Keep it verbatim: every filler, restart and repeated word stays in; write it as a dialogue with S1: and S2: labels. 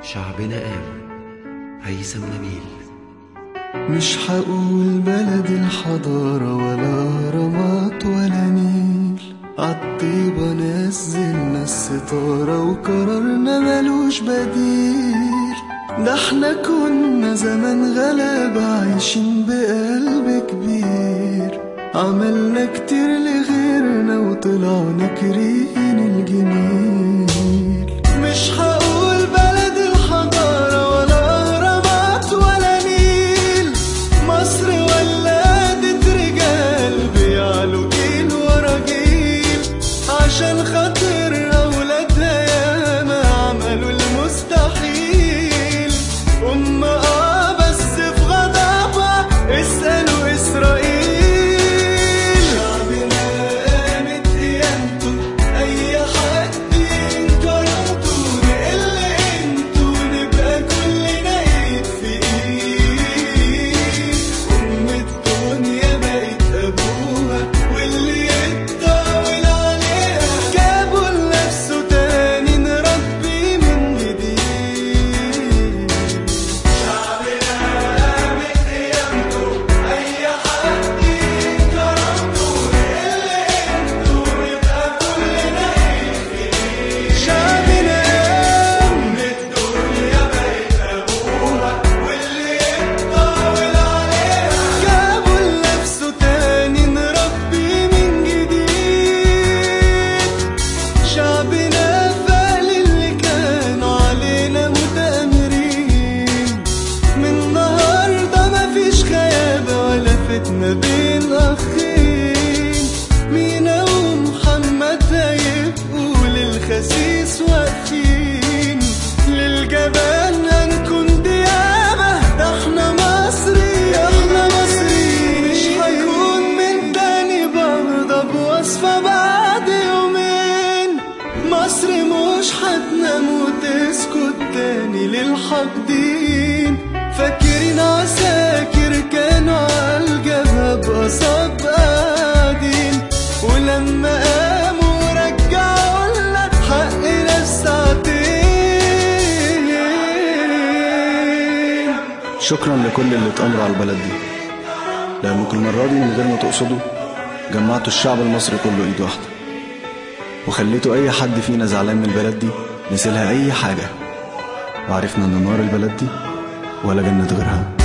S1: شعبنا قام هيثم نبيل.
S2: مش هقول بلد الحضارة ولا رمات ولا نيل، عالطيبة نزلنا الستارة وقرارنا ملوش بديل. ده احنا كنا زمان غلابة عايشين بقلب كبير، عملنا كتير لغيرنا وطلعنا كريين الجميل. مش هقول بلد الحضارة ولا أهرامات ولا نيل، مصر ولدت رجال بيعلوا جيل ورا جيل، عشان خاطر أولادها ياما عملوا المستحيل. أم آه بس في غضبها اسألوا إسرائيل. ما بين أخين مينا ومحمد هيبقوا للخسيس واقفين، للجبان هنكون ديابة. ده احنا مصري احنا مصري، مش هيكون من تاني برضه بوصفة بعد يومين. مصر مش هتنام وتسكت تاني للحاقدين، فاكرين عساكر كانوا عالجبهة بقصاب قاعدين، ولما قاموا رجعوا لنا حقنا الساعتين.
S3: شكرا لكل اللي اتأمروا على البلد دي، لأنكم المرة دي من غير ما تقصدوا جمعتوا الشعب المصري كله ايد واحدة، وخليتوا اي حد فينا زعلان من البلد دي نسيلها اي حاجة، وعرفنا ان نار البلد دي ولا جنة غيرها.